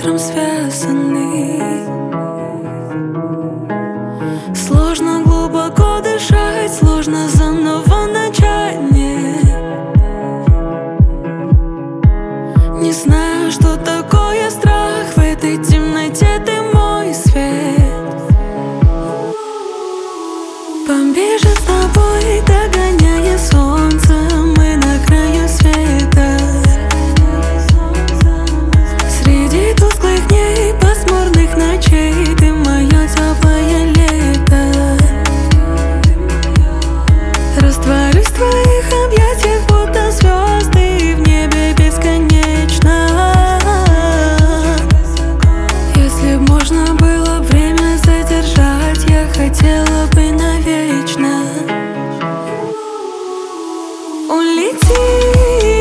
ветром связаны. Сложно глубоко дышать, сложно заново начать. Не знаю, что такое страх. В этой темноте ты мой свет. Побежим с тобой, догоняя солнце. Мы на краю света. Среди тусклых дней, пасмурных ночей, ты мое теплое лето. Растворюсь в твоих объятиях, будто звезды в небе бесконечно. Если б можно было время задержать, я хотела бы навечно улететь.